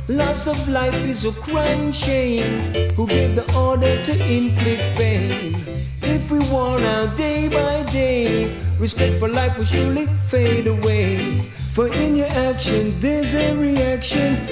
Loss of life is a crying shame. Who gave the order to inflict pain? If we worn out day by day, respect for life will surely fade away. For in your action there's a reaction.